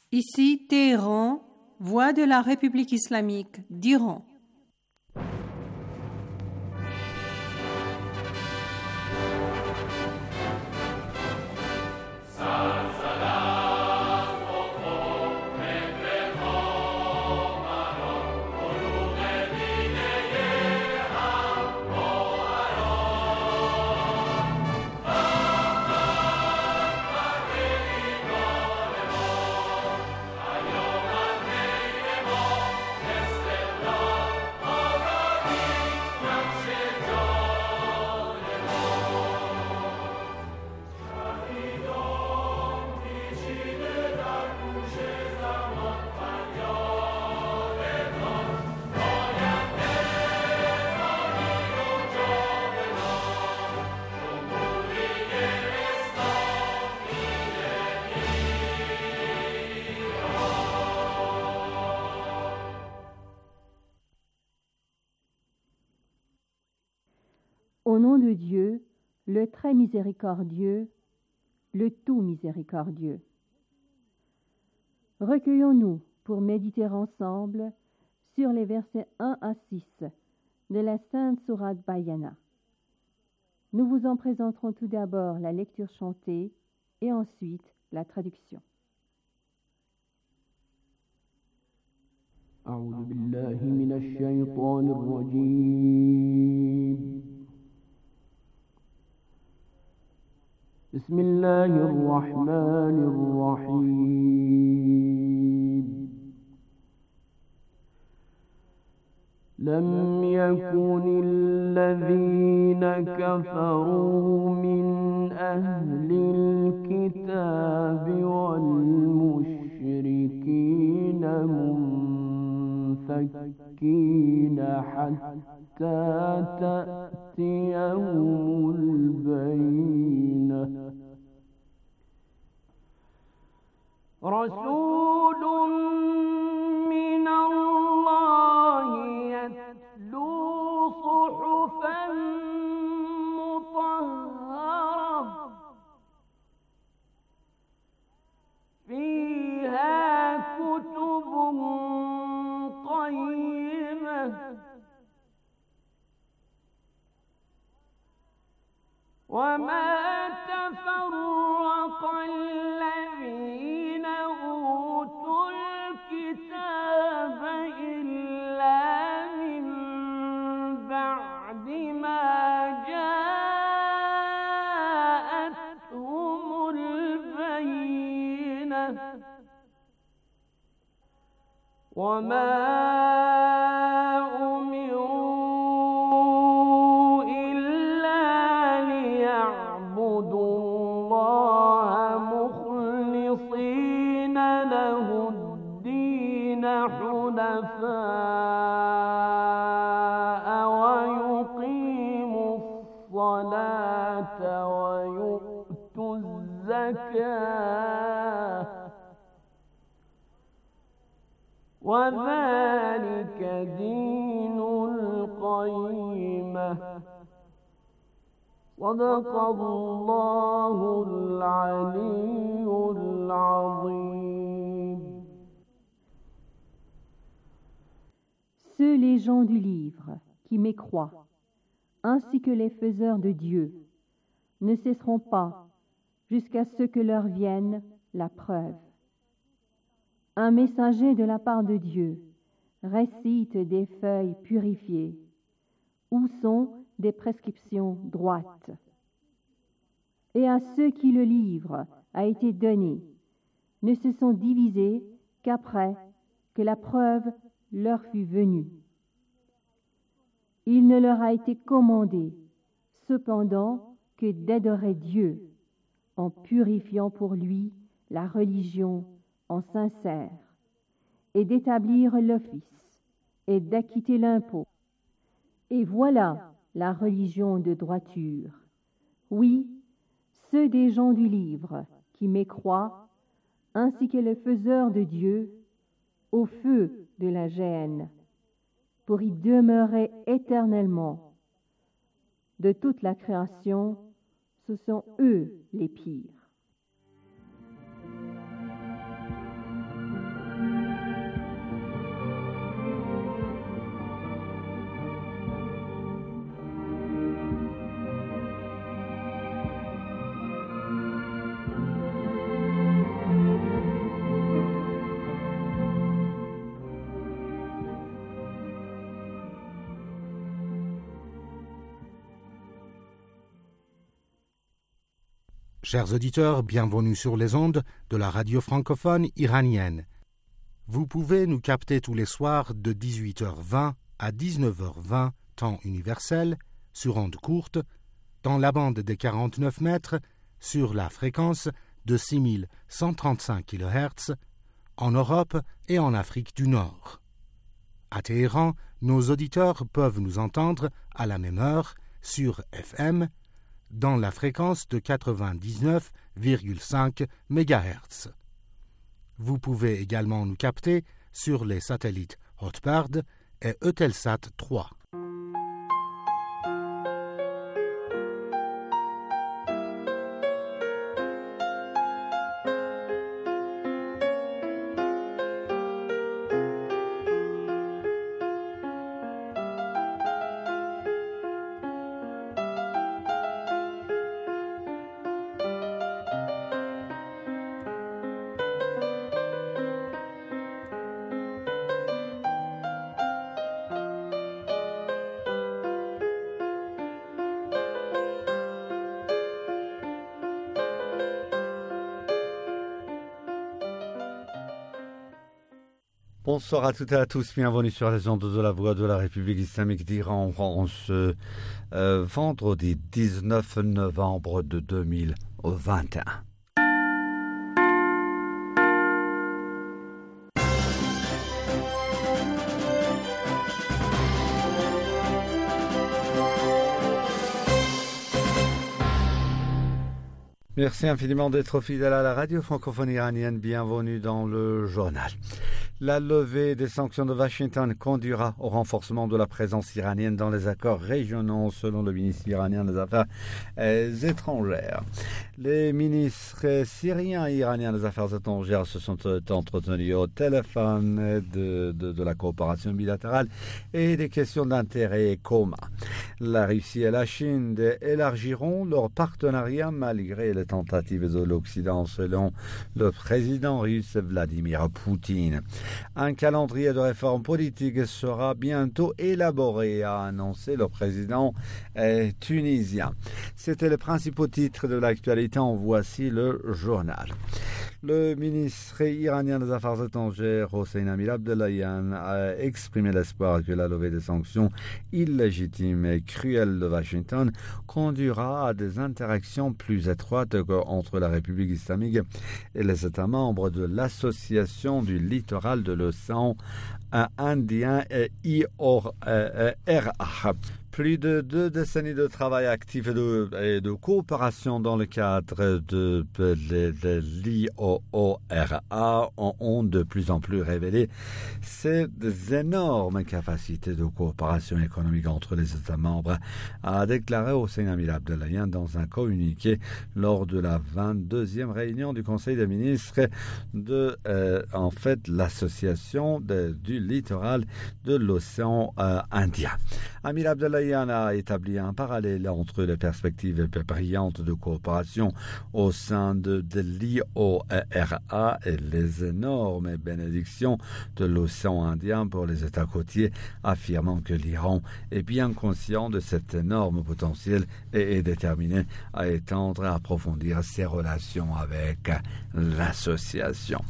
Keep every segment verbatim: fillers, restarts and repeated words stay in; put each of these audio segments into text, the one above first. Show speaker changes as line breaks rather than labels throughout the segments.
Ici Téhéran, voix de la République islamique d'Iran.
Au nom de Dieu, le très miséricordieux, le tout miséricordieux. Recueillons-nous pour méditer ensemble sur les versets un à six de la Sainte Sourate Bayana. Nous vous en présenterons tout d'abord la lecture chantée et ensuite la traduction.
أعوذ بالله من الشيطان الرجيم بسم الله الرحمن الرحيم لم يكن الذين كفروا من أهل الكتاب والمشركين منفكين حتى تأتيهم البينة رسول من الله يتلو صحفا مطهرة فيها كتب قيمة وما تفرق الذين أوتوا الكتاب إلا من بعد ما جاءتهم البينة وما أمروا إلا ليعبدوا الله مخلصين له الدين حنفاء ويقيموا الصلاة ويؤتوا الزكاة وذلك دين القيمة صدق الله العلي العظيم.
Ceux les gens du livre qui mécroient, ainsi que les faiseurs de Dieu, ne cesseront pas jusqu'à ce que leur vienne la preuve. Un messager de la part de Dieu récite des feuilles purifiées, où sont des prescriptions droites. Et à ceux qui le livre a été donné, ne se sont divisés qu'après que la preuve leur fut venue. Il ne leur a été commandé, cependant, que d'adorer Dieu, en purifiant pour lui la religion en sincère, et d'établir l'office, et d'acquitter l'impôt. Et voilà la religion de droiture. Oui, ceux des gens du livre qui mécroient, ainsi que les faiseurs de Dieu, au feu de la géhenne, pour y demeurer éternellement. De toute la création, ce sont eux les pires.
chers auditeurs, bienvenue sur les ondes de la radio francophone iranienne. Vous pouvez nous capter tous les soirs de dix-huit heures vingt à dix-neuf heures vingt, temps universel, sur ondes courtes, dans la bande des quarante-neuf mètres, sur la fréquence de six mille cent trente-cinq kilohertz, en Europe et en Afrique du Nord. À Téhéran, nos auditeurs peuvent nous entendre à la même heure sur F M, dans la fréquence de quatre-vingt-dix-neuf virgule cinq mégahertz. Vous pouvez également nous capter sur les satellites Hotbird et Eutelsat trois.
Bonsoir à toutes et à tous, bienvenue sur les ondes de la Voix de la République islamique d'Iran en ce euh, vendredi dix-neuf novembre de deux mille vingt et un. Merci infiniment d'être fidèle à la radio francophone iranienne. Bienvenue dans le journal. La levée des sanctions de Washington conduira au renforcement de la présence iranienne dans les accords régionaux, selon le ministre iranien des Affaires étrangères. Les ministres syriens et iraniens des Affaires étrangères se sont entretenus au téléphone de, de, de la coopération bilatérale et des questions d'intérêt commun. La Russie et la Chine élargiront leur partenariat malgré les tentatives de l'Occident, selon le président russe Vladimir Poutine. Un calendrier de réforme politique sera bientôt élaboré, a annoncé le président eh, tunisien. C'était le principal titre de l'actualité. En voici le journal. Le ministre iranien des Affaires étrangères, Hossein Amir-Abdollahian, a exprimé l'espoir que la levée des sanctions illégitimes et cruelles de Washington conduira à des interactions plus étroites entre la République islamique et les États membres de l'Association du littoral de l'océan Indien et I O R A. Plus de deux décennies de travail actif et de, et de coopération dans le cadre de, de, de l'I O R A ont de plus en plus révélé ces énormes capacités de coopération économique entre les États membres, a déclaré Hossein Amir-Abdollahian dans un communiqué lors de la vingt-deuxième réunion du Conseil des ministres de euh, en fait l'association de, du littoral de l'océan euh, Indien. Amir-Abdollahian a établi un parallèle entre les perspectives brillantes de coopération au sein de, de l'I O R A et les énormes bénédictions de l'océan Indien pour les États côtiers, affirmant que l'Iran est bien conscient de cet énorme potentiel et est déterminé à étendre et à approfondir ses relations avec l'association.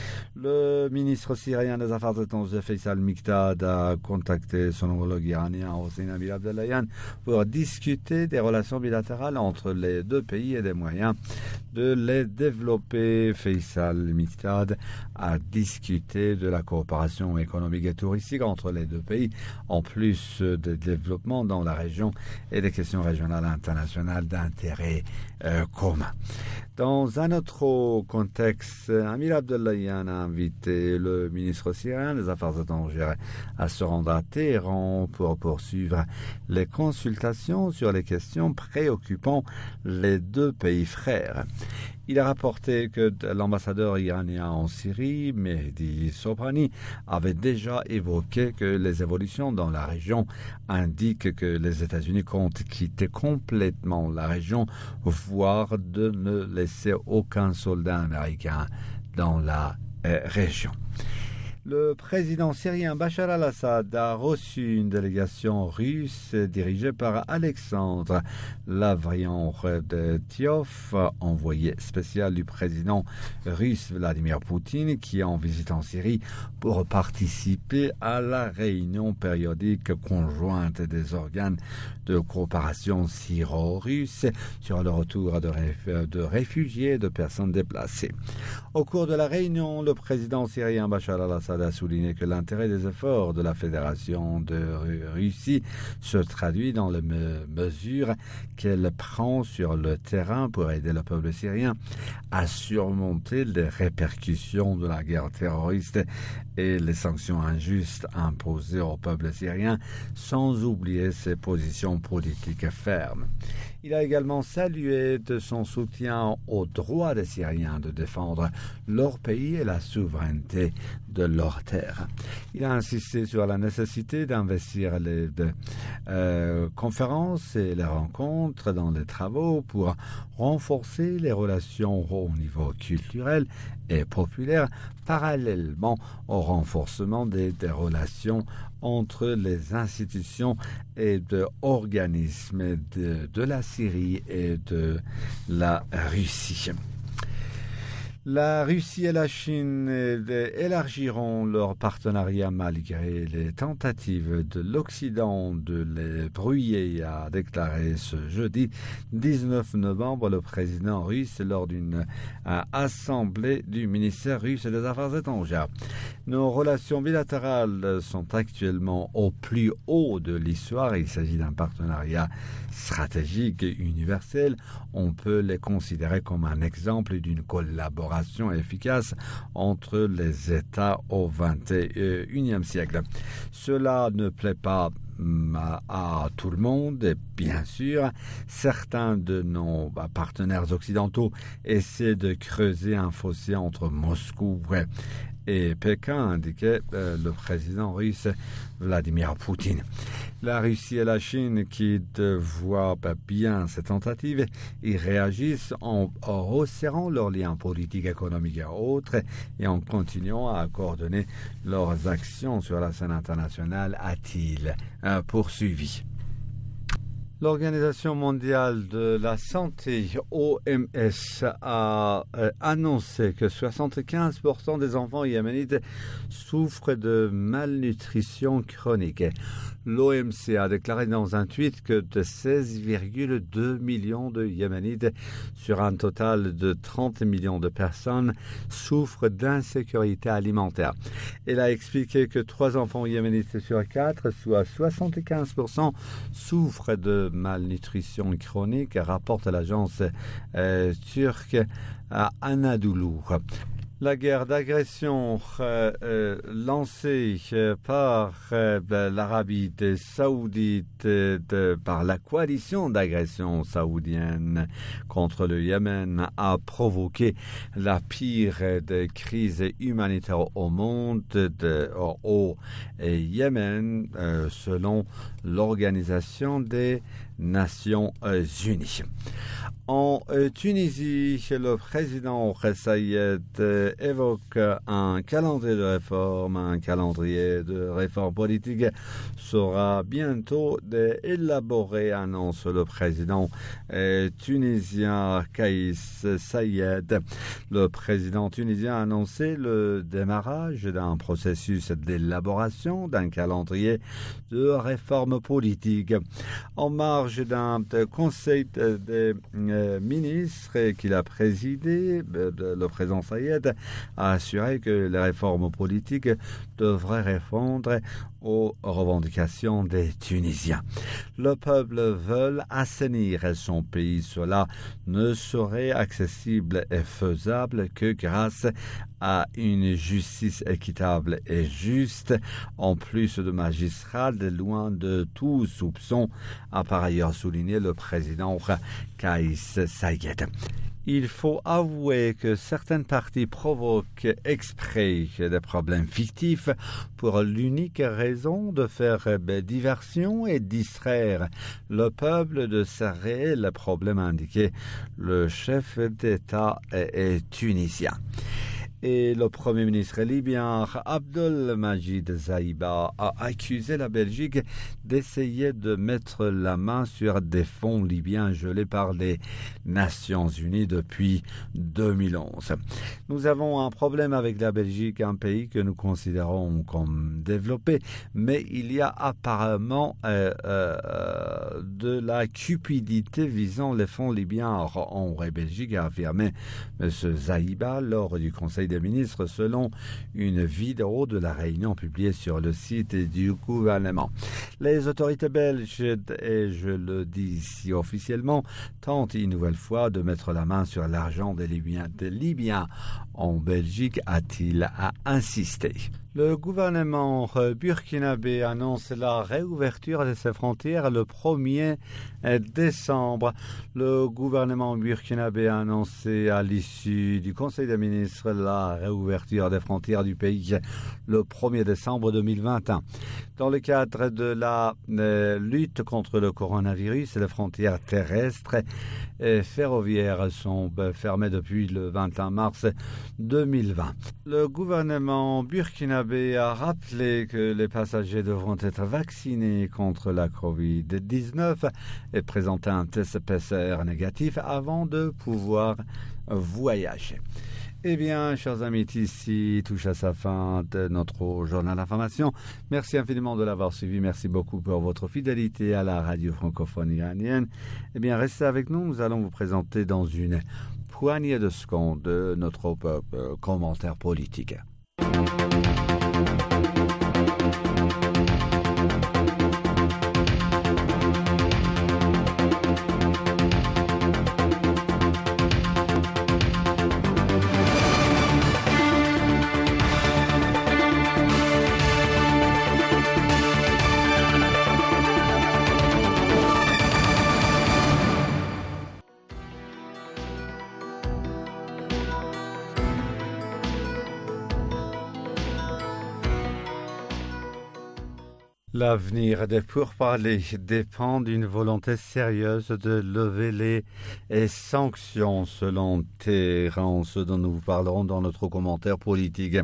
Le ministre syrien des Affaires étrangères Faisal Mikdad a contacté son homologue iranien Hossein Amir-Abdollahian pour discuter des relations bilatérales entre les deux pays et des moyens de les développer. Faisal Mikdad a discuté de la coopération économique et touristique entre les deux pays, en plus de développement dans la région et des questions régionales et internationales d'intérêt euh, commun. Dans un autre contexte, Amir-Abdollahian a invité le ministre syrien des Affaires étrangères à se rendre à Téhéran pour poursuivre les consultations sur les questions préoccupant les deux pays frères. Il a rapporté que l'ambassadeur iranien en Syrie, Mehdi Sobrani, avait déjà évoqué que les évolutions dans la région indiquent que les États-Unis comptent quitter complètement la région, voire de ne laisser aucun soldat américain dans la euh, région. Le président syrien Bachar al-Assad a reçu une délégation russe dirigée par Alexandre Lavrentiev, envoyé spécial du président russe Vladimir Poutine, qui est en visite en Syrie pour participer à la réunion périodique conjointe des organes de coopération syro-russe sur le retour de, réf- de réfugiés et de personnes déplacées. Au cours de la réunion, le président syrien Bachar al-Assad a souligné que l'intérêt des efforts de la Fédération de Russie se traduit dans les me- mesures qu'elle prend sur le terrain pour aider le peuple syrien à surmonter les répercussions de la guerre terroriste et les sanctions injustes imposées au peuple syrien, sans oublier ses positions politiques fermes. Il a également salué de son soutien au droit des Syriens de défendre leur pays et la souveraineté de leur terre. Il a insisté sur la nécessité d'investir les de, euh, conférences et les rencontres dans les travaux pour renforcer les relations au niveau culturel et populaire, parallèlement au renforcement des, des relations entre les institutions et de organismes de, de la Syrie et de la Russie. La Russie et la Chine élargiront leur partenariat malgré les tentatives de l'Occident de les brouiller, a déclaré ce jeudi dix-neuf novembre le président russe lors d'une euh, assemblée du ministère russe des Affaires étrangères. Nos relations bilatérales sont actuellement au plus haut de l'histoire. Il s'agit d'un partenariat stratégique et universel. On peut les considérer comme un exemple d'une collaboration efficace entre les États au vingt et unième siècle. Cela ne plaît pas à, à tout le monde, et bien sûr, certains de nos bah, partenaires occidentaux essaient de creuser un fossé entre Moscou et Pékin, indiquait euh, le président russe Vladimir Poutine. La Russie et la Chine, qui voient bien ces tentatives, y réagissent en, en resserrant leurs liens politiques, économiques et autres, et en continuant à coordonner leurs actions sur la scène internationale, a-t-il euh, poursuivi. L'Organisation mondiale de la santé, O M S, a euh, annoncé que soixante-quinze pour cent des enfants yéménites souffrent de malnutrition chronique. L'O M C a déclaré dans un tweet que de seize virgule deux millions de Yéménites sur un total de trente millions de personnes souffrent d'insécurité alimentaire. Elle a expliqué que trois enfants yéménites sur quatre, soit soixante-quinze pour cent, souffrent de malnutrition chronique, rapporte l'agence euh, turque à Anadolu. La guerre d'agression euh, euh, lancée euh, par euh, l'Arabie saoudite, euh, de, par la coalition d'agression saoudienne contre le Yémen a provoqué la pire des crises humanitaires au monde, de, au, au Yémen, euh, selon l'Organisation des Nations Unies. En euh, Tunisie, le président Ressaïed euh, évoque un calendrier de réforme. Un calendrier de réforme politique sera bientôt élaboré, annonce le président euh, tunisien Kais Saied. Le président tunisien a annoncé le démarrage d'un processus d'élaboration d'un calendrier de réforme politique. En marge d'un conseil des de, de, ministre qu'il a présidé, le président Sayed a assuré que les réformes politiques devraient répondre aux revendications des Tunisiens. Le peuple veut assainir son pays. Cela ne serait accessible et faisable que grâce à une justice équitable et juste, en plus de magistrats loin de tout soupçon, a par ailleurs souligné le président Kais Saied. Il faut avouer que certaines parties provoquent exprès des problèmes fictifs pour l'unique raison de faire diversion et distraire le peuple de ses réels problèmes, indiqué le chef d'État tunisien. Et le Premier ministre libyen Abdelmajid Zaïba a accusé la Belgique d'essayer de mettre la main sur des fonds libyens gelés par les Nations Unies depuis deux mille onze. Nous avons un problème avec la Belgique, un pays que nous considérons comme développé, mais il y a apparemment euh, euh, de la cupidité visant les fonds libyens en Belgique, a affirmé M. Zaïba lors du Conseil des ministres, selon une vidéo de la réunion publiée sur le site du gouvernement. Les autorités belges, et je le dis ici officiellement, tentent une nouvelle fois de mettre la main sur l'argent des Libyens, des Libyens en Belgique, a-t-il insisté. Le gouvernement burkinabé annonce la réouverture de ses frontières le premier décembre. Le gouvernement burkinabé a annoncé à l'issue du Conseil des ministres la réouverture des frontières du pays le premier décembre deux mille vingt et un. Dans le cadre de la euh, lutte contre le coronavirus, les frontières terrestres et ferroviaires sont fermées depuis le vingt et un mars deux mille vingt. Le gouvernement burkinabé a rappelé que les passagers devront être vaccinés contre la covid dix-neuf et présenter un test P C R négatif avant de pouvoir voyager. Eh bien, chers amis, ici touche à sa fin de notre journal d'information. Merci infiniment de l'avoir suivi. Merci beaucoup pour votre fidélité à la radio francophone iranienne. Eh bien, restez avec nous. Nous allons vous présenter dans une poignée de secondes notre euh, commentaire politique. L'avenir des pourparlers dépend d'une volonté sérieuse de lever les sanctions, selon Téhéran, ce dont nous vous parlerons dans notre commentaire politique.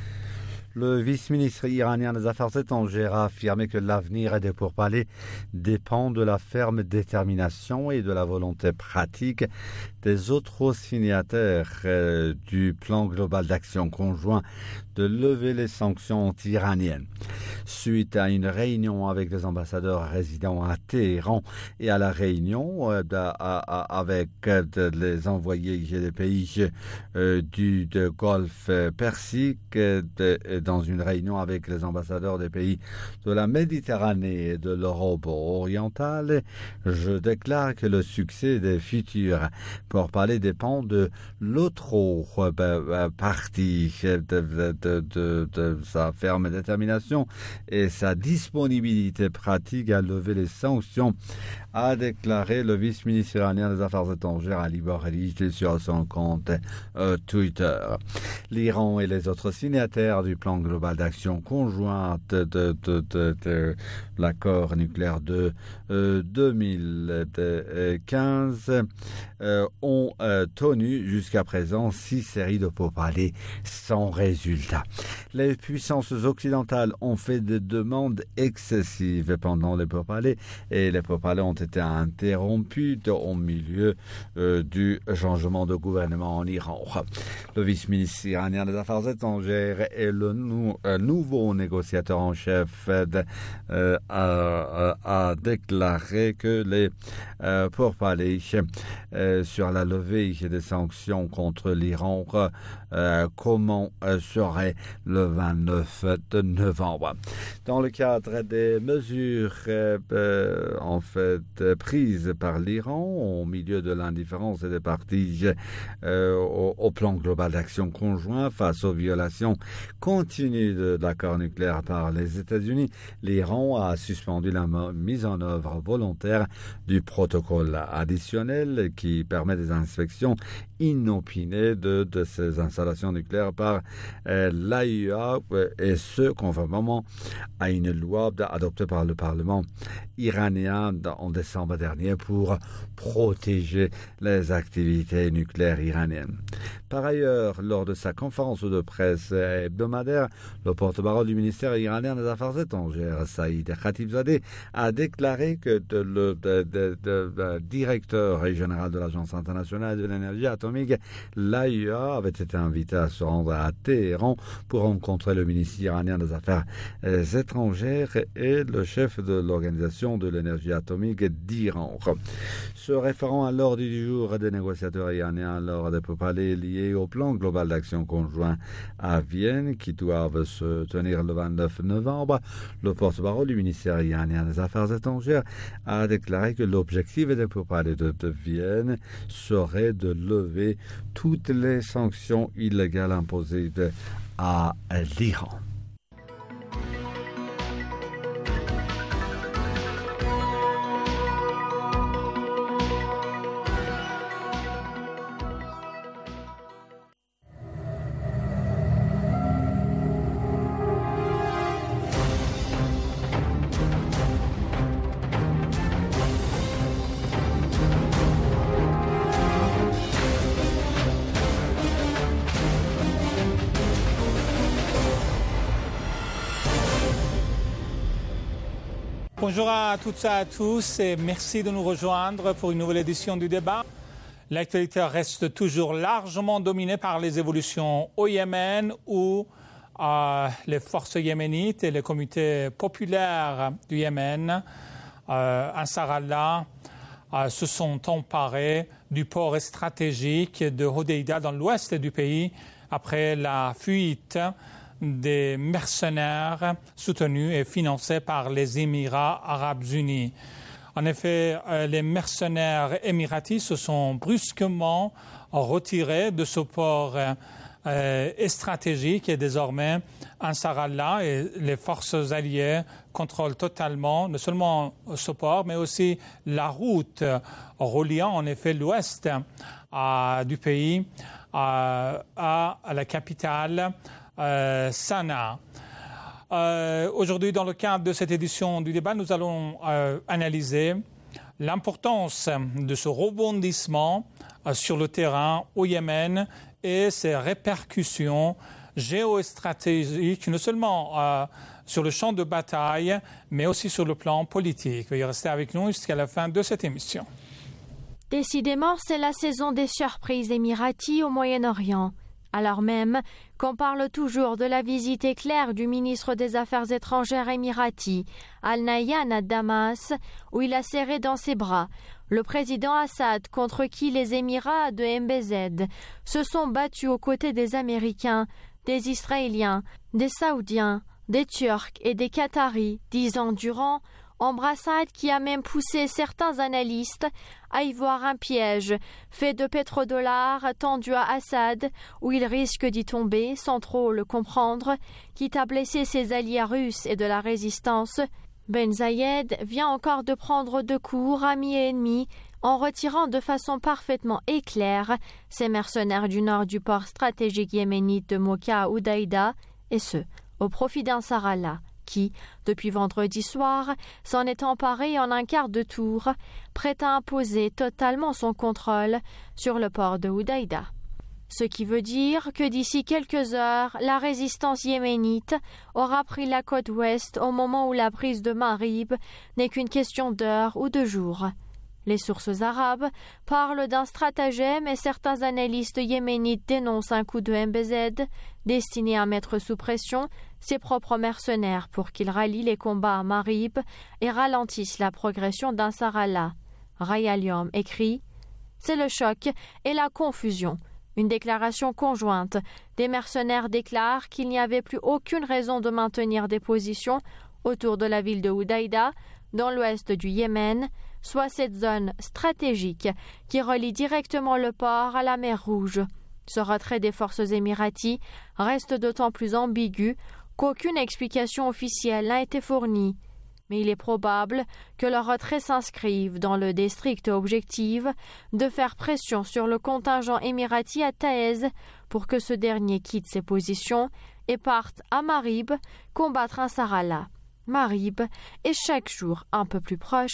Le vice-ministre iranien des Affaires étrangères a affirmé que l'avenir des pourparlers dépend de la ferme détermination et de la volonté pratique des autres signataires euh, du plan global d'action conjoint de lever les sanctions anti-iraniennes. Suite à une réunion avec les ambassadeurs résidant à Téhéran et à la réunion euh, de, à, à, avec de, les envoyés des pays euh, du de Golfe Persique, de, de, dans une réunion avec les ambassadeurs des pays de la Méditerranée et de l'Europe orientale, je déclare que le succès des futurs pourparlers dépend de l'autre euh, partie de, de, de, de, de sa ferme détermination et sa disponibilité pratique à lever les sanctions, a déclaré le vice-ministre iranien des Affaires étrangères Ali Bagheri sur son compte euh, Twitter. L'Iran et les autres signataires du plan global d'action conjointe de, de, de, de, de l'accord nucléaire de euh, deux mille quinze euh, ont euh, tenu jusqu'à présent six séries de pourparlers sans résultat. Les puissances occidentales ont fait des demandes excessives pendant les pourparlers et les pourparlers ont été interrompus au milieu euh, du changement de gouvernement en Iran. Le vice-ministre iranien des Affaires étrangères et le nou- euh, nouveau négociateur en chef de, euh, a, a déclaré que les euh, pourparlers euh, sur la levée des sanctions contre l'Iran euh, comment euh, serait le vingt-neuf de novembre. Dans le cadre des mesures euh, euh, en fait prises par l'Iran au milieu de l'indifférence des partis euh, au, au plan global d'action conjoint face aux violations continues de l'accord nucléaire par les États-Unis, l'Iran a suspendu la mise en œuvre volontaire du protocole additionnel qui permet des inspections inopinées de, de ces installations nucléaires par euh, l'A I A et ce conformément à une loi adoptée par le Parlement iranien en décembre décembre dernier pour protéger les activités nucléaires iraniennes. Par ailleurs, lors de sa conférence de presse hebdomadaire, le porte-parole du ministère iranien des Affaires étrangères, Saïd Khatibzadeh, a déclaré que de, le de, de, de, de directeur général de l'Agence internationale de l'énergie atomique, l'A I A, avait été invité à se rendre à Téhéran pour rencontrer le ministre iranien des Affaires étrangères et le chef de l'Organisation de l'énergie atomique d'Iran. Se référant à l'ordre du jour des négociateurs iraniens lors des pourparlers liés au plan global d'action conjoint à Vienne qui doivent se tenir le vingt-neuf novembre, le porte-parole du ministère iranien des Affaires étrangères a déclaré que l'objectif des pourparlers de, de Vienne serait de lever toutes les sanctions illégales imposées à l'Iran.
Bonjour à toutes et à tous et merci de nous rejoindre pour une nouvelle édition du débat. L'actualité reste toujours largement dominée par les évolutions au Yémen où euh, les forces yéménites et les comités populaires du Yémen, euh, Ansar Allah, euh, se sont emparés du port stratégique de Hodeïda dans l'ouest du pays après la fuite des mercenaires soutenus et financés par les Émirats arabes unis. En effet, les mercenaires émiratis se sont brusquement retirés de ce port euh, stratégique et désormais Ansar Allah et les forces alliées contrôlent totalement non seulement ce port mais aussi la route reliant en effet l'ouest euh, du pays euh, à, à la capitale Euh, Sanaa. Euh, aujourd'hui, dans le cadre de cette édition du débat, nous allons euh, analyser l'importance de ce rebondissement euh, sur le terrain au Yémen et ses répercussions géostratégiques, non seulement euh, sur le champ de bataille, mais aussi sur le plan politique. Veuillez rester avec nous jusqu'à la fin de cette émission.
Décidément, c'est la saison des surprises émiraties au Moyen-Orient. Alors même qu'on parle toujours de la visite éclair du ministre des Affaires étrangères émirati, Al-Nahyan à Damas, où il a serré dans ses bras le président Assad contre qui les Émirats de M B Z se sont battus aux côtés des Américains, des Israéliens, des Saoudiens, des Turcs et des Qataris, dix ans durant, embrassade qui a même poussé certains analystes à y voir un piège fait de pétrodollars tendu à Assad où il risque d'y tomber sans trop le comprendre, quitte à blesser ses alliés russes et de la résistance. Ben Zayed vient encore de prendre de court amis et ennemis en retirant de façon parfaitement éclair ces mercenaires du nord du port stratégique yéménite de Moka à Hodeïda, et ce, au profit d'Ansar Allah, qui, depuis vendredi soir, s'en est emparé en un quart de tour, prêt à imposer totalement son contrôle sur le port de Hodeïda. Ce qui veut dire que d'ici quelques heures, la résistance yéménite aura pris la côte ouest au moment où la prise de Marib n'est qu'une question d'heures ou de jours. Les sources arabes parlent d'un stratagème et certains analystes yéménites dénoncent un coup de M B Z destiné à mettre sous pression ses propres mercenaires pour qu'ils rallient les combats à Marib et ralentissent la progression d'Ansar Allah. Rayalium écrit « C'est le choc et la confusion ». Une déclaration conjointe des mercenaires déclare qu'il n'y avait plus aucune raison de maintenir des positions autour de la ville de Hodeïda, dans l'ouest du Yémen, soit cette zone stratégique qui relie directement le port à la mer Rouge. Ce retrait des forces émiraties reste d'autant plus ambigu qu'aucune explication officielle n'a été fournie. Mais il est probable que le retrait s'inscrive dans le strict objectif de faire pression sur le contingent émirati à Taïz pour que ce dernier quitte ses positions et parte à Marib combattre Ansar Allah. Marib est chaque jour un peu plus proche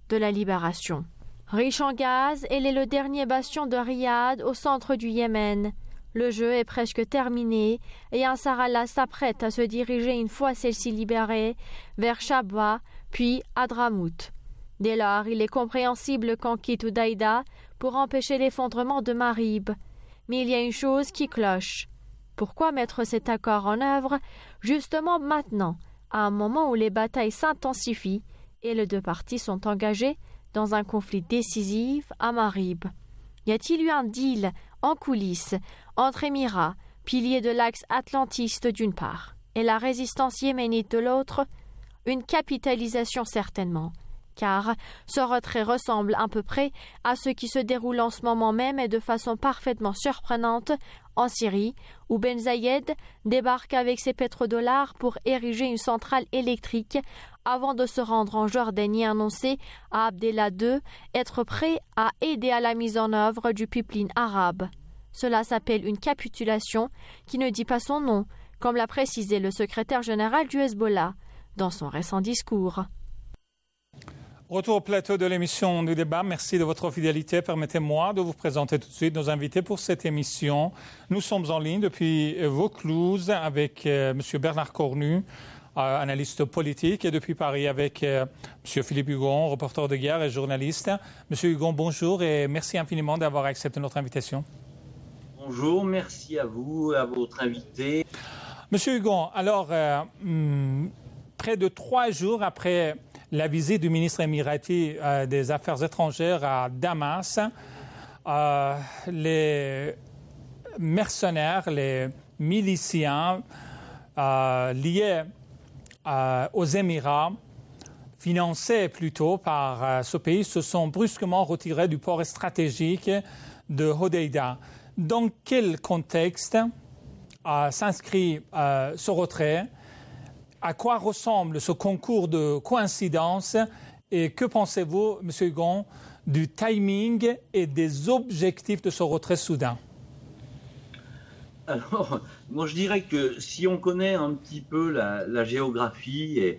de la libération. Riche en gaz, elle est le dernier bastion de Riyad au centre du Yémen. Le jeu est presque terminé et Ansar-Allah s'apprête à se diriger, une fois celle-ci libérée, vers Shabwa, puis Hadramout. Dès lors, il est compréhensible qu'on quitte Houdaïda pour empêcher l'effondrement de Marib. Mais il y a une chose qui cloche. Pourquoi mettre cet accord en œuvre justement maintenant, à un moment où les batailles s'intensifient et les deux parties sont engagées dans un conflit décisif à Marib? Y a-t-il eu un deal en coulisses entre Émirats, piliers de l'axe atlantiste d'une part, et la résistance yéménite de l'autre? Une capitalisation certainement, car ce retrait ressemble à peu près à ce qui se déroule en ce moment même et de façon parfaitement surprenante en Syrie, où Ben Zayed débarque avec ses pétrodollars pour ériger une centrale électrique avant de se rendre en Jordanie et annoncer à Abdallah deux être prêt à aider à la mise en œuvre du pipeline arabe. Cela s'appelle une capitulation qui ne dit pas son nom, comme l'a précisé le secrétaire général du Hezbollah dans son récent discours.
Retour au plateau de l'émission du débat. Merci de votre fidélité. Permettez-moi de vous présenter tout de suite nos invités pour cette émission. Nous sommes en ligne depuis Vaucluse avec euh, M. Bernard Cornu, euh, analyste politique, et depuis Paris avec euh, M. Philippe Hugon, reporter de guerre et journaliste. M. Hugon, bonjour et merci infiniment d'avoir accepté notre invitation.
Bonjour, merci à vous, à votre invité.
M. Hugon, alors, euh, hum, près de trois jours après la visite du ministre émirati euh, des Affaires étrangères à Damas, euh, les mercenaires, les miliciens euh, liés euh, aux Émirats, financés plutôt par euh, ce pays, se sont brusquement retirés du port stratégique de Hodeïda. Dans quel contexte euh, s'inscrit euh, ce retrait? À quoi ressemble ce concours de coïncidences et que pensez-vous, M. Hugon, du timing et des objectifs de ce retrait soudain?
Alors, moi je dirais que si on connaît un petit peu la, la géographie et,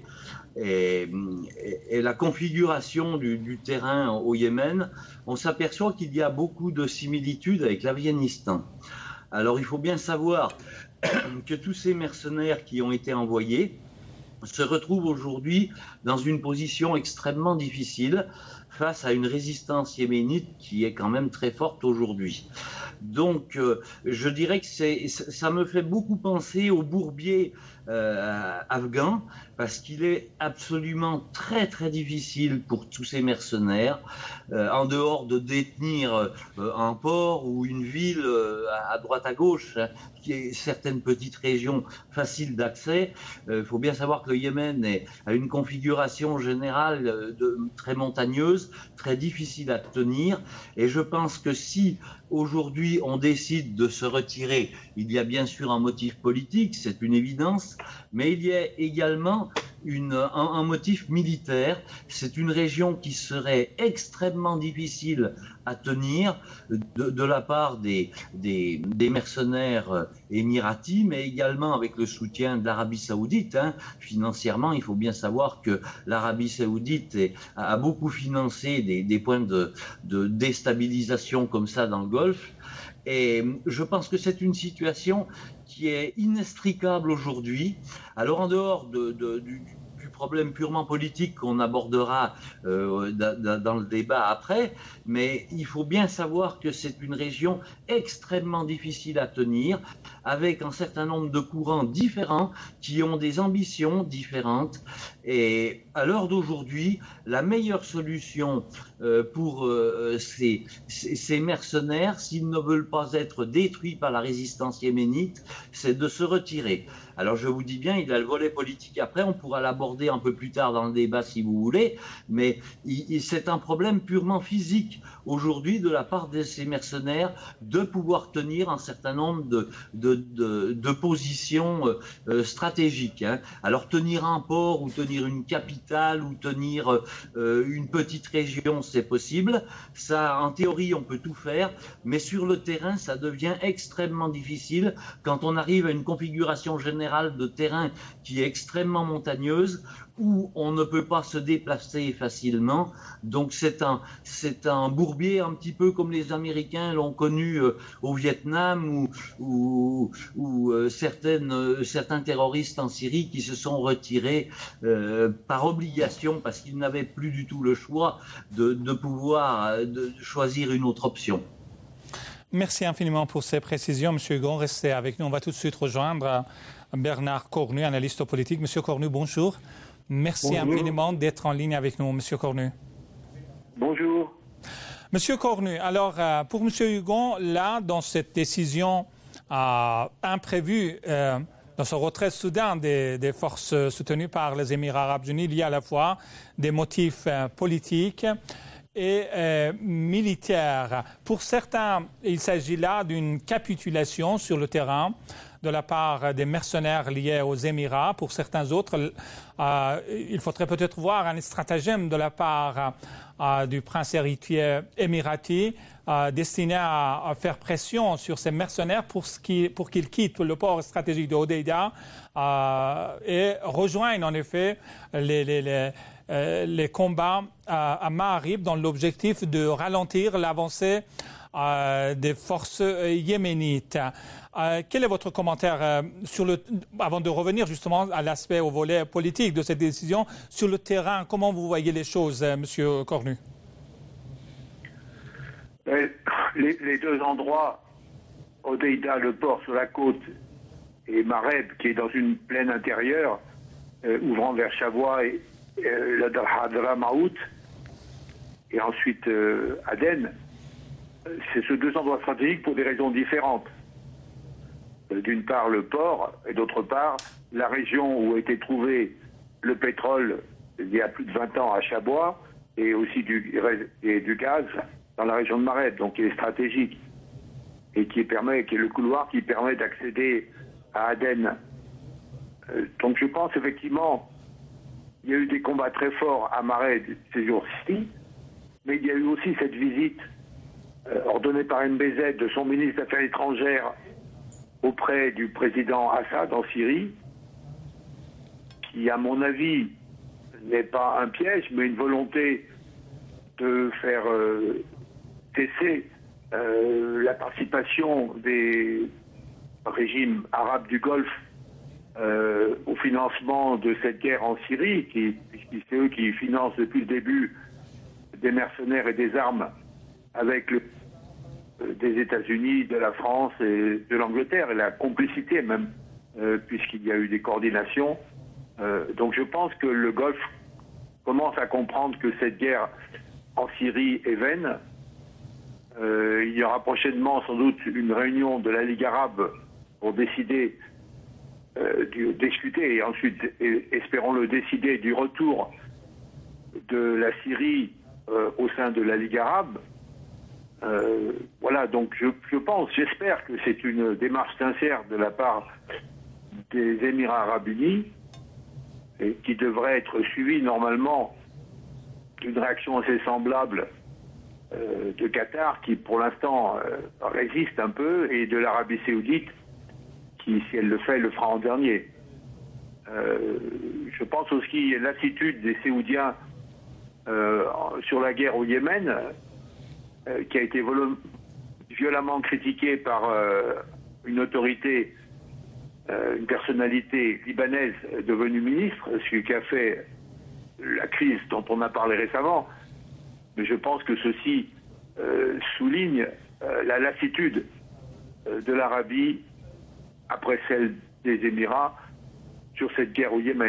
et, et la configuration du, du terrain au Yémen, on s'aperçoit qu'il y a beaucoup de similitudes avec l'Afghanistan. Alors il faut bien savoir que tous ces mercenaires qui ont été envoyés se retrouvent aujourd'hui dans une position extrêmement difficile face à une résistance yéménite qui est quand même très forte aujourd'hui. Donc euh, je dirais que c'est, ça me fait beaucoup penser au bourbier euh, afghan, parce qu'il est absolument très très difficile pour tous ces mercenaires, euh, en dehors de détenir euh, un port ou une ville euh, à droite à gauche, hein, qui est certaines petites régions faciles d'accès. Il euh, faut bien savoir que le Yémen est, a une configuration générale de, très montagneuse, très difficile à tenir, et je pense que si aujourd'hui on décide de se retirer, il y a bien sûr un motif politique, c'est une évidence, mais il y a également une, un, un motif militaire. C'est une région qui serait extrêmement difficile à tenir de, de la part des, des, des mercenaires émiratis, mais également avec le soutien de l'Arabie saoudite. Hein. Financièrement, il faut bien savoir que l'Arabie saoudite est, a beaucoup financé des, des points de, de déstabilisation comme ça dans le Golfe. Et je pense que c'est une situation qui est inextricable aujourd'hui. Alors en dehors de, de, du, du problème purement politique qu'on abordera euh, dans, dans le débat après, mais il faut bien savoir que c'est une région extrêmement difficile à tenir, avec un certain nombre de courants différents qui ont des ambitions différentes. Et à l'heure d'aujourd'hui, la meilleure solution euh, pour euh, ces, ces mercenaires, s'ils ne veulent pas être détruits par la résistance yéménite, c'est de se retirer. Alors je vous dis bien, il y a le volet politique après, on pourra l'aborder un peu plus tard dans le débat si vous voulez, mais il, il, c'est un problème purement physique aujourd'hui de la part de ces mercenaires de pouvoir tenir un certain nombre de, de, de, de positions euh, stratégiques. Hein. Alors tenir un port ou tenir une capitale ou tenir euh, une petite région, c'est possible. Ça, en théorie, on peut tout faire, mais sur le terrain, ça devient extrêmement difficile quand on arrive à une configuration générale général de terrain qui est extrêmement montagneuse, où on ne peut pas se déplacer facilement. Donc c'est un, c'est un bourbier un petit peu comme les Américains l'ont connu euh, au Vietnam ou, ou, ou euh, certaines, euh, certains terroristes en Syrie qui se sont retirés euh, par obligation parce qu'ils n'avaient plus du tout le choix de, de pouvoir de choisir une autre option.
Merci infiniment pour ces précisions, M. Hugon. Restez avec nous. On va tout de suite rejoindre Bernard Cornu, analyste politique. M. Cornu, bonjour. Merci Bonjour. infiniment d'être en ligne avec nous, M. Cornu.
Bonjour.
Monsieur Cornu, alors euh, pour M. Hugon, là, dans cette décision euh, imprévue, euh, dans ce retrait soudain des, des forces soutenues par les Émirats arabes unis, il y a à la fois des motifs euh, politiques et euh, militaires. Pour certains, il s'agit là d'une capitulation sur le terrain de la part des mercenaires liés aux Émirats. Pour certains autres, euh, il faudrait peut-être voir un stratagème de la part euh, du prince héritier émirati euh, destiné à, à faire pression sur ces mercenaires pour, ce qui, pour qu'ils quittent le port stratégique de Hodeïda euh, et rejoignent en effet les, les, les, euh, les combats à, à Ma'arib dans l'objectif de ralentir l'avancée euh, des forces yéménites. Euh, quel est votre commentaire euh, sur le, avant de revenir justement à l'aspect, au volet politique de cette décision, sur le terrain, comment vous voyez les choses, euh, Monsieur Cornu?
les, les deux endroits, Hodeïda, le port sur la côte, et Mareb, qui est dans une plaine intérieure, euh, ouvrant vers Chavois et euh, la Hadramaout, et ensuite euh, Aden, c'est ces deux endroits stratégiques pour des raisons différentes. D'une part le port et d'autre part la région où a été trouvé le pétrole il y a plus de vingt ans à Chabois et aussi du, et du gaz dans la région de Mareb, donc qui est stratégique et qui permet, qui est le couloir qui permet d'accéder à Aden. Donc je pense effectivement il y a eu des combats très forts à Mareb ces jours-ci, mais il y a eu aussi cette visite euh, ordonnée par M B Z de son ministre des Affaires étrangères auprès du président Assad en Syrie, qui, à mon avis, n'est pas un piège, mais une volonté de faire euh, cesser euh, la participation des régimes arabes du Golfe euh, au financement de cette guerre en Syrie, qui, qui c'est eux qui financent depuis le début des mercenaires et des armes avec le des États-Unis, de la France et de l'Angleterre, et la complicité même, euh, puisqu'il y a eu des coordinations. Euh, donc je pense que le Golfe commence à comprendre que cette guerre en Syrie est vaine. Euh, il y aura prochainement sans doute une réunion de la Ligue arabe pour décider, euh, du, discuter et ensuite, et, espérons-le, décider du retour de la Syrie euh, au sein de la Ligue arabe. Euh, voilà, donc je, je pense, j'espère que c'est une démarche sincère de la part des Émirats arabes unis et qui devrait être suivie normalement d'une réaction assez semblable euh, de Qatar qui pour l'instant euh, résiste un peu et de l'Arabie saoudite qui, si elle le fait, le fera en dernier. Euh, je pense aussi à l'attitude des Saoudiens euh, sur la guerre au Yémen, euh, qui a été violemment critiquée par euh, une autorité, euh, une personnalité libanaise devenue ministre, ce qui a fait la crise dont on a parlé récemment. Mais je pense que ceci euh, souligne euh, la lassitude euh, de l'Arabie après celle des Émirats sur cette guerre au Yémen.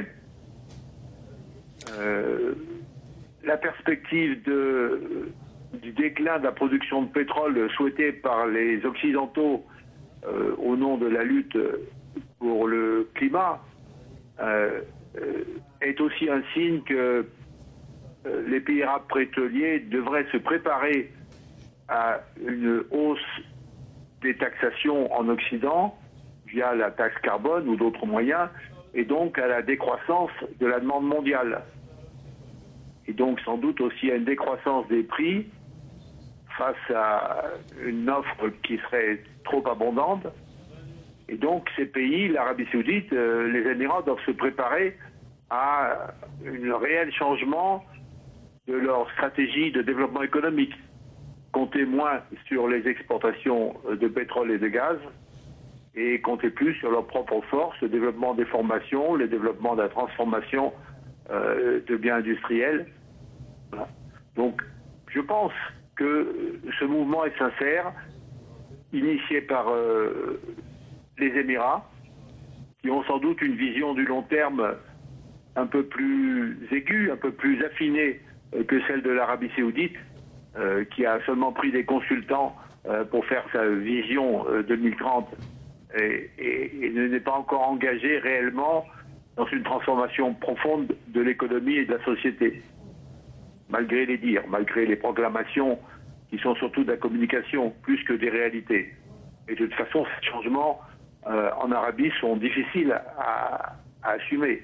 Euh, la perspective de, du déclin de la production de pétrole souhaitée par les Occidentaux euh, au nom de la lutte pour le climat euh, euh, est aussi un signe que euh, les pays arabes pétroliers devraient se préparer à une hausse des taxations en Occident via la taxe carbone ou d'autres moyens, et donc à la décroissance de la demande mondiale. Et donc sans doute aussi à une décroissance des prix face à une offre qui serait trop abondante, Et donc ces pays, l'Arabie Saoudite, euh, les Émirats doivent se préparer à un réel changement de leur stratégie de développement économique. Compter moins sur les exportations de pétrole et de gaz et compter plus sur leurs propres forces, le développement des formations, le développement de la transformation euh, de biens industriels. Voilà. Donc, je pense que ce mouvement est sincère, initié par euh, les Émirats, qui ont sans doute une vision du long terme un peu plus aiguë, un peu plus affinée euh, que celle de l'Arabie Saoudite, euh, qui a seulement pris des consultants euh, pour faire sa vision euh, deux mille trente et, et, et ne n'est pas encore engagé réellement dans une transformation profonde de l'économie et de la société. Malgré les dires, malgré les proclamations qui sont surtout de la communication plus que des réalités. Et de toute façon, ces changements euh, en Arabie sont difficiles à, à assumer.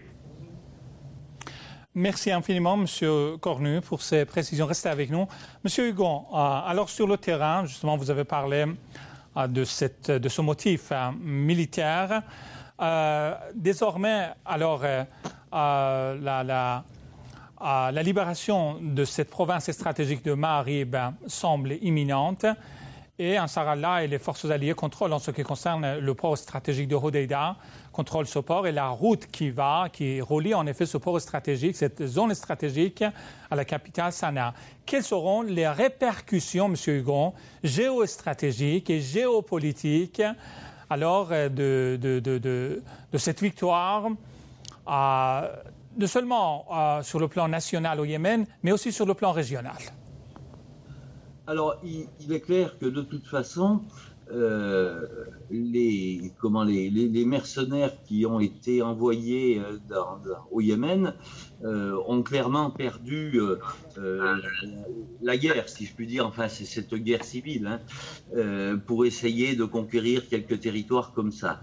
Merci infiniment, Monsieur Cornu, pour ces précisions. Restez avec nous. Monsieur Hugon, euh, alors sur le terrain, justement, vous avez parlé euh, de, cette, de ce motif euh, militaire. Euh, désormais, alors, euh, euh, la... la Euh, la libération de cette province stratégique de Ma'arib semble imminente et Ansarallah et les forces alliées contrôlent en ce qui concerne le port stratégique de Hodeïda, contrôlent ce port et la route qui va, qui relie en effet ce port stratégique, cette zone stratégique à la capitale Sanaa. Quelles seront les répercussions, Monsieur Hugon, géostratégiques et géopolitiques alors de, de, de, de, de cette victoire euh, non seulement euh, sur le plan national au Yémen, mais aussi sur le plan régional?
Alors, il, il est clair que de toute façon, euh, les, comment, les, les, les mercenaires qui ont été envoyés dans, dans, au Yémen euh, ont clairement perdu euh, euh, la, la guerre, si je puis dire, enfin c'est cette guerre civile, hein, euh, pour essayer de conquérir quelques territoires comme ça.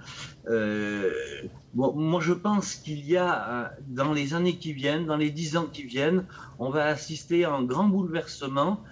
Euh, bon, moi je pense qu'il y a, dans les années qui viennent, dans les dix ans qui viennent, on va assister à un grand bouleversement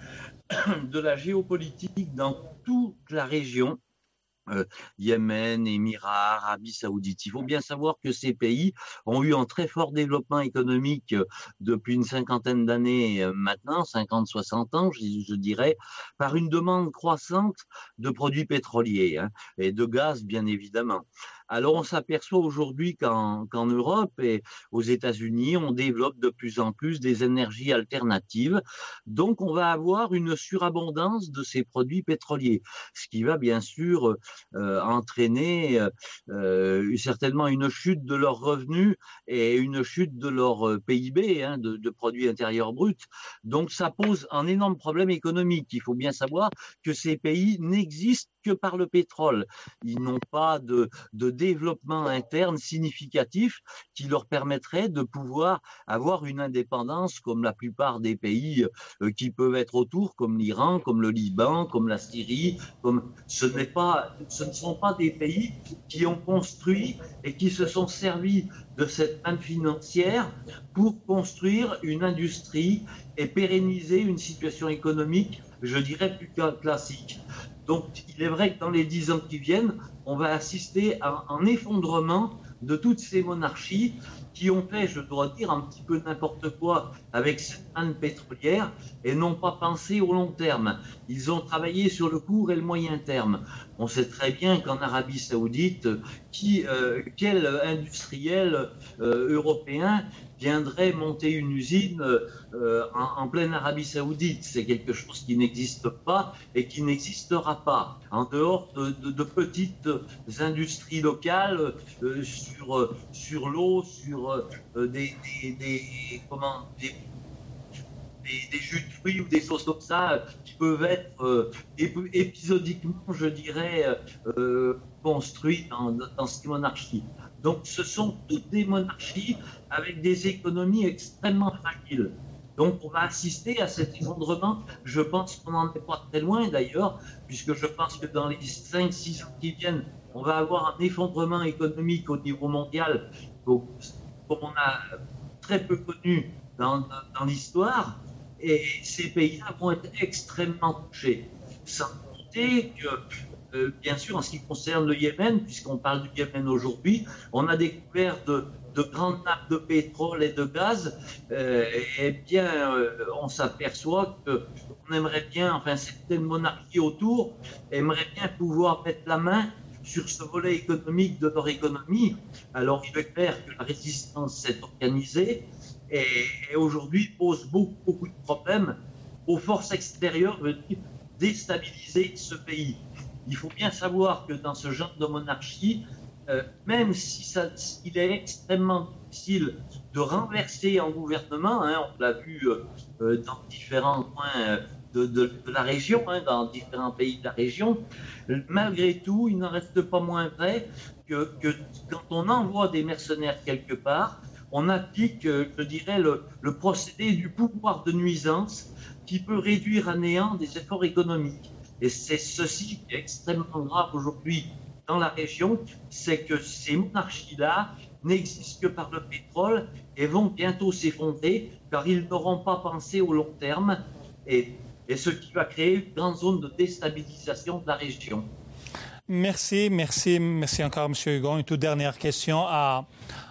de la géopolitique dans toute la région, euh, Yémen, Émirats, Arabie Saoudite. Il faut bien savoir que ces pays ont eu un très fort développement économique depuis une cinquantaine d'années maintenant, cinquante, soixante ans, je, je dirais, par une demande croissante de produits pétroliers, hein, et de gaz, bien évidemment. Alors on s'aperçoit aujourd'hui qu'en, qu'en Europe et aux États-Unis, on développe de plus en plus des énergies alternatives. Donc on va avoir une surabondance de ces produits pétroliers, ce qui va bien sûr euh, entraîner euh, certainement une chute de leurs revenus et une chute de leur P I B, hein, de, de produits intérieurs bruts. Donc ça pose un énorme problème économique. Il faut bien savoir que ces pays n'existent que par le pétrole. Ils n'ont pas de, de développement interne significatif qui leur permettrait de pouvoir avoir une indépendance comme la plupart des pays euh, qui peuvent être autour, comme l'Iran, comme le Liban, comme la Syrie. Comme... Ce n'est pas, ce ne sont pas des pays qui ont construit et qui se sont servis de cette manne financière pour construire une industrie et pérenniser une situation économique, je dirais, plus classique. Donc, il est vrai que dans les dix ans qui viennent, on va assister à un effondrement de toutes ces monarchies qui ont fait, je dois dire, un petit peu n'importe quoi avec cette manne pétrolière et n'ont pas pensé au long terme. Ils ont travaillé sur le court et le moyen terme. On sait très bien qu'en Arabie Saoudite, qui, euh, quel industriel euh, européen viendrait monter une usine euh, en, en pleine Arabie Saoudite? C'est quelque chose qui n'existe pas et qui n'existera pas. En dehors de, de, de petites industries locales euh, sur, sur l'eau, sur euh, des, des, des, comment, des, des, des jus de fruits ou des sauces comme ça qui peuvent être euh, épisodiquement, je dirais, euh, construits dans, dans ces monarchies. Donc ce sont des monarchies avec des économies extrêmement fragiles. Donc on va assister à cet effondrement. Je pense qu'on n'en est pas très loin d'ailleurs, puisque je pense que dans les cinq six ans qui viennent, on va avoir un effondrement économique au niveau mondial, comme on a très peu connu dans, dans, dans l'histoire, et ces pays-là vont être extrêmement touchés. Sans compter que euh, bien sûr, en ce qui concerne le Yémen, puisqu'on parle du Yémen aujourd'hui, on a découvert de, de grandes nappes de pétrole et de gaz. Euh, et bien, euh, on s'aperçoit qu'on aimerait bien, enfin, certaines monarchies autour aimeraient bien pouvoir mettre la main sur ce volet économique de leur économie. Alors, il est clair que la résistance s'est organisée et, et aujourd'hui pose beaucoup, beaucoup de problèmes aux forces extérieures venues déstabiliser ce pays. Il faut bien savoir que dans ce genre de monarchie, euh, même si ça, il est extrêmement difficile de renverser un gouvernement, hein, on l'a vu euh, dans différents coins de, de, de la région, hein, dans différents pays de la région, malgré tout, il n'en reste pas moins vrai que, que quand on envoie des mercenaires quelque part, on applique, je dirais, le, le procédé du pouvoir de nuisance qui peut réduire à néant des efforts économiques. Et c'est ceci qui est extrêmement grave aujourd'hui dans la région, c'est que ces monarchies-là n'existent que par le pétrole et vont bientôt s'effondrer car ils n'auront pas pensé au long terme et, et ce qui va créer une grande zone de déstabilisation de la région.
Merci, merci, merci encore, M. Hugon. Une toute dernière question à,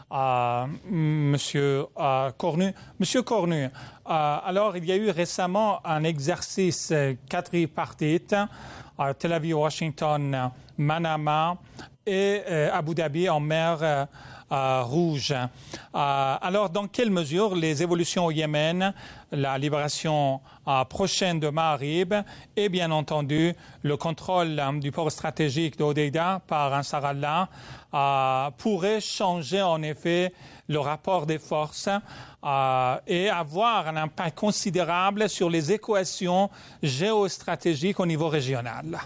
à M. À Cornu. M. Cornu, euh, alors il y a eu récemment un exercice quadripartite à Tel Aviv, Washington, Manama et euh, Abu Dhabi en mer euh, euh, Rouge. Euh, alors, dans quelle mesure les évolutions au Yémen, la libération euh, prochaine de Ma'arib et bien entendu le contrôle euh, du port stratégique d'Hodeïda par Ansarallah euh, pourraient changer en effet le rapport des forces euh, et avoir un impact considérable sur les équations géostratégiques au niveau régional?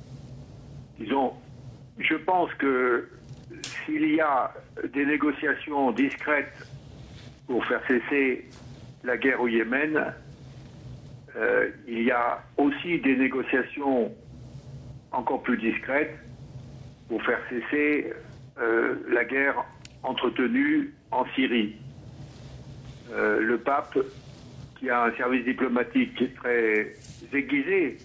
Disons, je pense que s'il y a des négociations discrètes pour faire cesser la guerre au Yémen, euh, il y a aussi des négociations encore plus discrètes pour faire cesser euh, la guerre entretenue en Syrie. Euh, le pape, qui a un service diplomatique très aiguisé,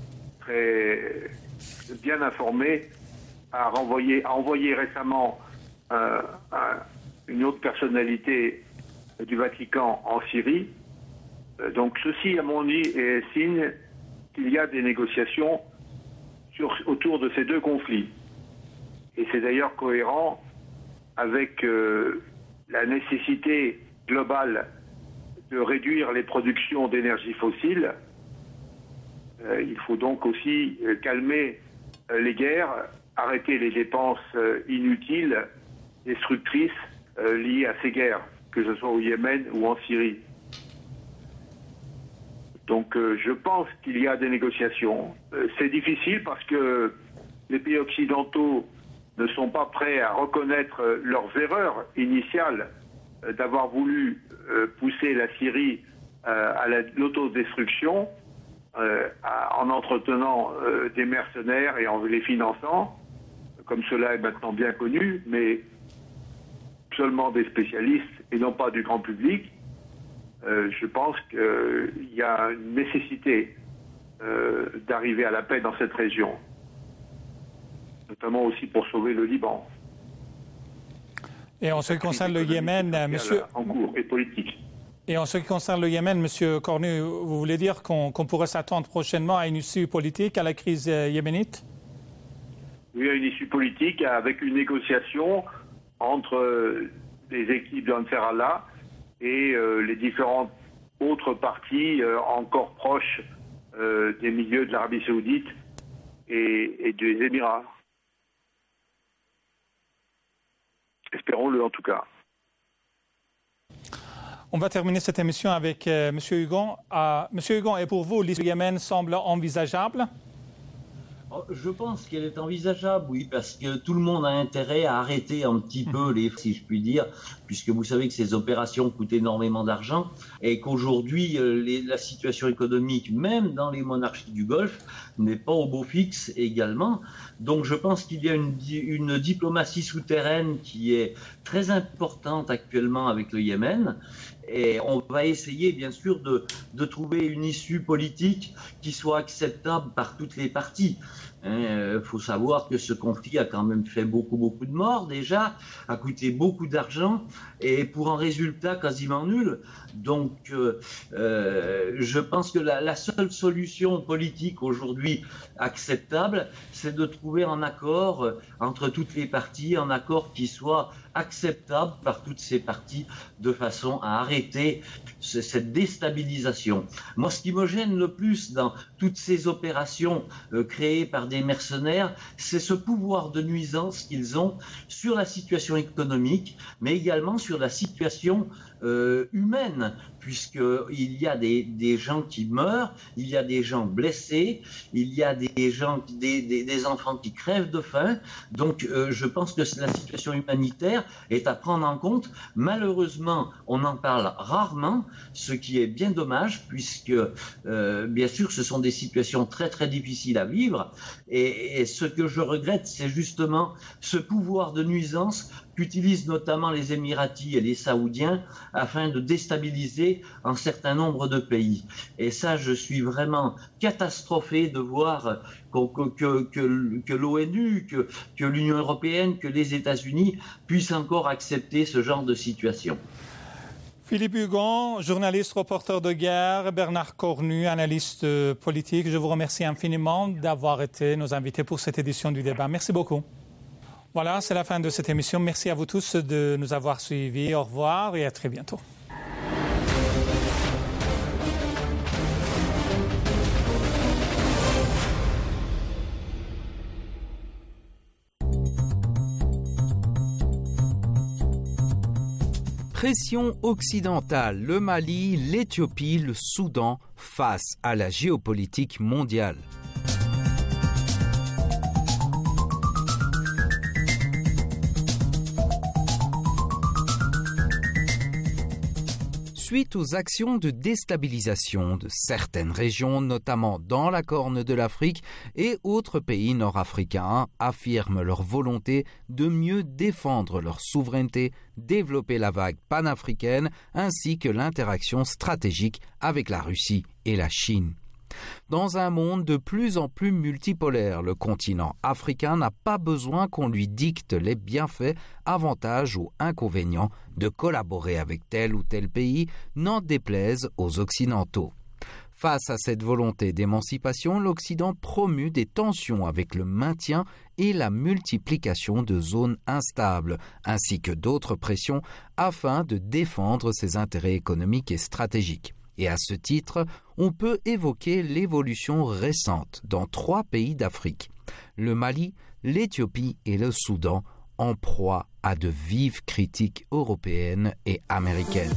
très bien informé, a, renvoyé, a envoyé récemment euh, un, une autre personnalité du Vatican en Syrie. Euh, donc ceci, à mon avis, est signe qu'il y a des négociations sur, autour de ces deux conflits. Et c'est d'ailleurs cohérent avec euh, la nécessité globale de réduire les productions d'énergie fossile. Euh, il faut donc aussi euh, calmer euh, les guerres, arrêter les dépenses euh, inutiles, destructrices euh, liées à ces guerres, que ce soit au Yémen ou en Syrie. Donc euh, je pense qu'il y a des négociations. Euh, c'est difficile parce que les pays occidentaux ne sont pas prêts à reconnaître euh, leurs erreurs initiales euh, d'avoir voulu euh, pousser la Syrie euh, à la, l'autodestruction euh, à, en entretenant euh, des mercenaires et en les finançant, comme cela est maintenant bien connu, mais seulement des spécialistes et non pas du grand public. Euh, je pense qu'il euh, y a une nécessité euh, d'arriver à la paix dans cette région, notamment aussi pour sauver le Liban.
Et en ce qui concerne le Yémen, monsieur...
En cours et politique.
Et en ce qui concerne le Yémen, monsieur Cornu, vous voulez dire qu'on, qu'on pourrait s'attendre prochainement à une issue politique à la crise yéménite?
Oui, à une issue politique avec une négociation entre les équipes d'Ansarallah et euh, les différentes autres parties euh, encore proches euh, des milieux de l'Arabie Saoudite et, et des Émirats. Espérons-le en tout cas.
On va terminer cette émission avec euh, M. Hugon. Euh, M. Hugon, et pour vous, l'issue du Yémen semble envisageable?
Je pense qu'elle est envisageable, oui, parce que tout le monde a intérêt à arrêter un petit peu les, si je puis dire, puisque vous savez que ces opérations coûtent énormément d'argent et qu'aujourd'hui, les, la situation économique, même dans les monarchies du Golfe, n'est pas au beau fixe également. Donc je pense qu'il y a une, une diplomatie souterraine qui est très importante actuellement avec le Yémen. Et on va essayer, bien sûr, de, de trouver une issue politique qui soit acceptable par toutes les parties. Il hein, faut savoir que ce conflit a quand même fait beaucoup, beaucoup de morts déjà, a coûté beaucoup d'argent et pour un résultat quasiment nul. Donc, euh, euh, je pense que la, la seule solution politique aujourd'hui acceptable, c'est de trouver un accord entre toutes les parties, un accord qui soit acceptable par toutes ces parties de façon à arrêter cette déstabilisation. Moi, ce qui me gêne le plus dans toutes ces opérations euh, créées par des mercenaires, c'est ce pouvoir de nuisance qu'ils ont sur la situation économique, mais également sur la situation euh, humaine, puisqu'il y a des, des gens qui meurent, il y a des gens blessés, il y a des, gens, des, des, des enfants qui crèvent de faim. Donc, euh, je pense que la situation humanitaire est à prendre en compte. Malheureusement, on en parle rarement, ce qui est bien dommage, puisque, euh, bien sûr, ce sont des situations très, très difficiles à vivre. Et, et ce que je regrette, c'est justement ce pouvoir de nuisance qu'utilisent notamment les Émiratis et les Saoudiens afin de déstabiliser un certain nombre de pays. Et ça, je suis vraiment catastrophé de voir que, que, que, que l'ONU, que, que l'Union européenne, que les États-Unis puissent encore accepter ce genre de situation.
Philippe Hugon, journaliste, reporter de guerre, Bernard Cornu, analyste politique, je vous remercie infiniment d'avoir été nos invités pour cette édition du débat. Merci beaucoup. Voilà, c'est la fin de cette émission. Merci à vous tous de nous avoir suivis. Au revoir et à très bientôt.
Pression occidentale, le Mali, l'Éthiopie, le Soudan face à la géopolitique mondiale. Suite aux actions de déstabilisation de certaines régions, notamment dans la Corne de l'Afrique et autres pays nord-africains, affirment leur volonté de mieux défendre leur souveraineté, développer la vague panafricaine ainsi que l'interaction stratégique avec la Russie et la Chine. Dans un monde de plus en plus multipolaire, le continent africain n'a pas besoin qu'on lui dicte les bienfaits, avantages ou inconvénients de collaborer avec tel ou tel pays, n'en déplaise aux Occidentaux. Face à cette volonté d'émancipation, l'Occident promue des tensions avec le maintien et la multiplication de zones instables, ainsi que d'autres pressions, afin de défendre ses intérêts économiques et stratégiques. Et à ce titre, on peut évoquer l'évolution récente dans trois pays d'Afrique, le Mali, l'Éthiopie et le Soudan, en proie à de vives critiques européennes et américaines.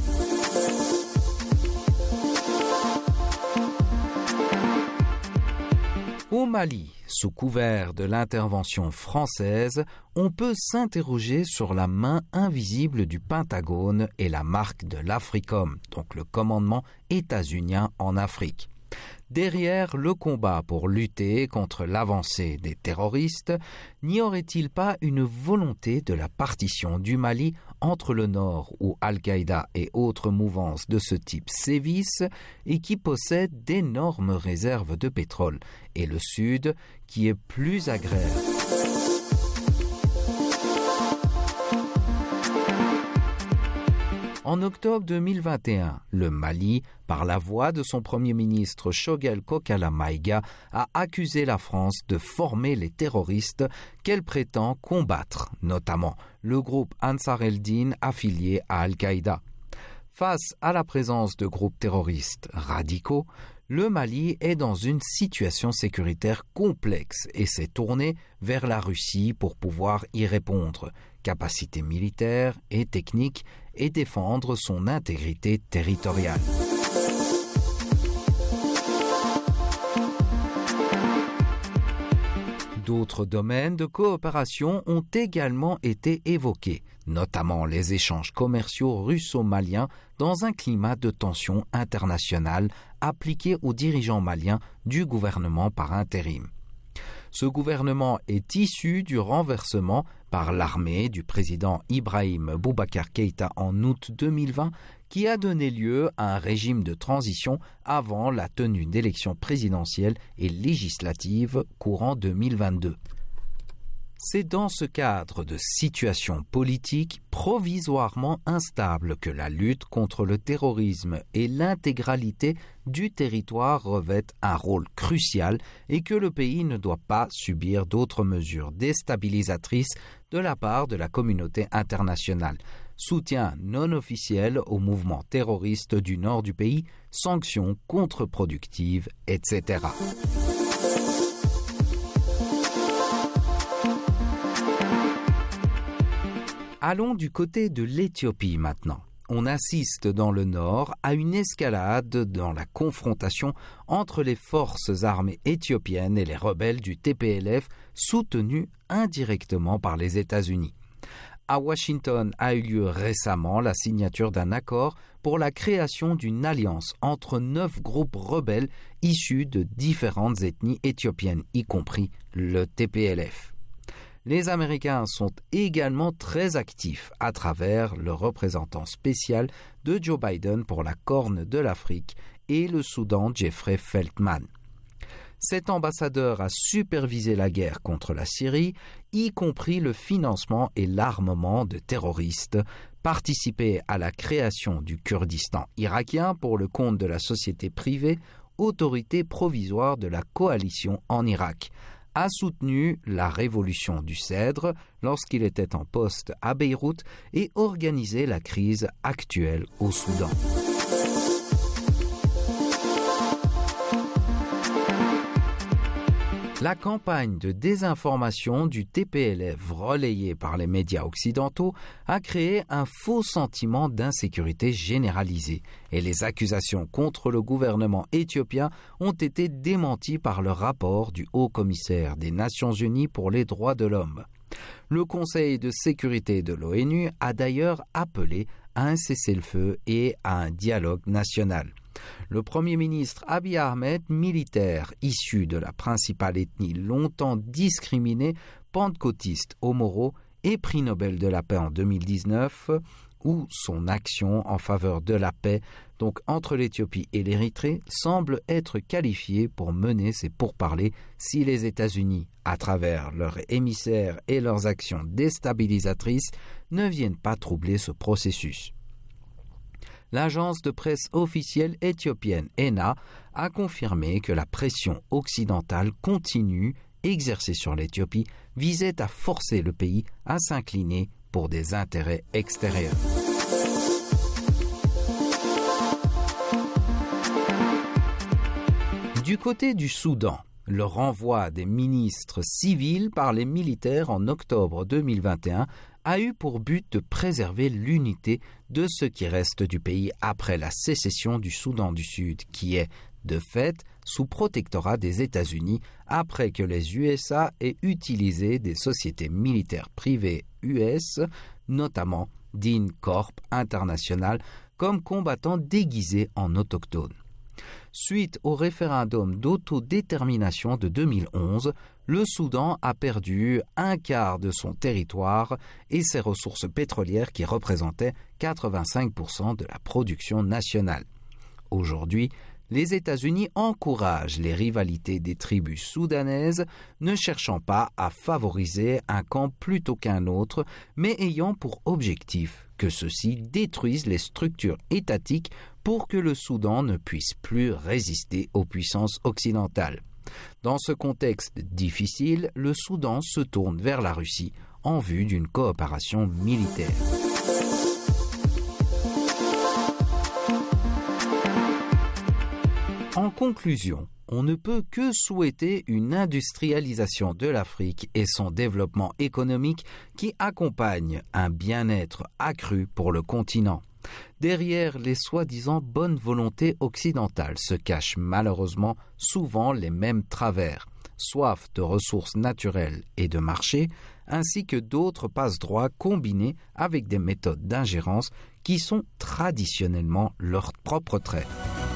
Au Mali, sous couvert de l'intervention française, on peut s'interroger sur la main invisible du Pentagone et la marque de l'Africom, donc le commandement états-unien en Afrique. Derrière le combat pour lutter contre l'avancée des terroristes, n'y aurait-il pas une volonté de la partition du Mali entre le nord où Al-Qaïda et autres mouvances de ce type sévissent et qui possèdent d'énormes réserves de pétrole, et le sud qui est plus agraire? En octobre deux mille vingt et un, le Mali, par la voix de son premier ministre Choguel Kokala Maïga, a accusé la France de former les terroristes qu'elle prétend combattre, notamment le groupe Ansar el-Din affilié à Al-Qaïda. Face à la présence de groupes terroristes radicaux, le Mali est dans une situation sécuritaire complexe et s'est tourné vers la Russie pour pouvoir y répondre, capacité militaire et technique, et défendre son intégrité territoriale. D'autres domaines de coopération ont également été évoqués, notamment les échanges commerciaux russo-maliens dans un climat de tension internationale appliqué aux dirigeants maliens du gouvernement par intérim. Ce gouvernement est issu du renversement par l'armée du président Ibrahim Boubacar Keïta en août deux mille vingt, qui a donné lieu à un régime de transition avant la tenue d'élections présidentielles et législatives courant deux mille vingt-deux. C'est dans ce cadre de situation politique provisoirement instable que la lutte contre le terrorisme et l'intégralité du territoire revêtent un rôle crucial et que le pays ne doit pas subir d'autres mesures déstabilisatrices de la part de la communauté internationale. Soutien non officiel au mouvement terroriste du nord du pays, sanctions contre-productives, et cetera. Allons du côté de l'Éthiopie maintenant. On assiste dans le nord à une escalade dans la confrontation entre les forces armées éthiopiennes et les rebelles du T P L F soutenus indirectement par les États-Unis. À Washington a eu lieu récemment la signature d'un accord pour la création d'une alliance entre neuf groupes rebelles issus de différentes ethnies éthiopiennes, y compris le T P L F. Les Américains sont également très actifs à travers le représentant spécial de Joe Biden pour la Corne de l'Afrique et le Soudan, Jeffrey Feltman. Cet ambassadeur a supervisé la guerre contre la Syrie, y compris le financement et l'armement de terroristes, participé à la création du Kurdistan irakien pour le compte de la société privée, autorité provisoire de la coalition en Irak, a soutenu la révolution du Cèdre lorsqu'il était en poste à Beyrouth et organisé la crise actuelle au Soudan. La campagne de désinformation du T P L F relayée par les médias occidentaux a créé un faux sentiment d'insécurité généralisée et les accusations contre le gouvernement éthiopien ont été démenties par le rapport du Haut-Commissaire des Nations Unies pour les droits de l'homme. Le Conseil de sécurité de l'ONU a d'ailleurs appelé à un cessez-le-feu et à un dialogue national. Le Premier ministre Abiy Ahmed, militaire issu de la principale ethnie longtemps discriminée, pentecôtiste au Moro et prix Nobel de la paix en deux mille dix-neuf, où son action en faveur de la paix, donc entre l'Éthiopie et l'Érythrée, semble être qualifiée pour mener ces pourparlers si les États-Unis, à travers leurs émissaires et leurs actions déstabilisatrices, ne viennent pas troubler ce processus. L'agence de presse officielle éthiopienne E N A a confirmé que la pression occidentale continue exercée sur l'Éthiopie visait à forcer le pays à s'incliner pour des intérêts extérieurs. Du côté du Soudan, le renvoi des ministres civils par les militaires en octobre deux mille vingt et un a eu pour but de préserver l'unité de ce qui reste du pays après la sécession du Soudan du Sud, qui est, de fait, sous protectorat des États-Unis après que les U S A aient utilisé des sociétés militaires privées U S, notamment Dean Corp International, comme combattants déguisés en autochtones. Suite au référendum d'autodétermination de deux mille onze, le Soudan a perdu un quart de son territoire et ses ressources pétrolières qui représentaient quatre-vingt-cinq pour cent de la production nationale. Aujourd'hui, les États-Unis encouragent les rivalités des tribus soudanaises, ne cherchant pas à favoriser un camp plutôt qu'un autre, mais ayant pour objectif que ceux-ci détruisent les structures étatiques pour que le Soudan ne puisse plus résister aux puissances occidentales. Dans ce contexte difficile, le Soudan se tourne vers la Russie en vue d'une coopération militaire. En conclusion, on ne peut que souhaiter une industrialisation de l'Afrique et son développement économique qui accompagne un bien-être accru pour le continent. Derrière les soi-disant bonnes volontés occidentales se cachent malheureusement souvent les mêmes travers, soif de ressources naturelles et de marché, ainsi que d'autres passe-droits combinés avec des méthodes d'ingérence qui sont traditionnellement leurs propres traits.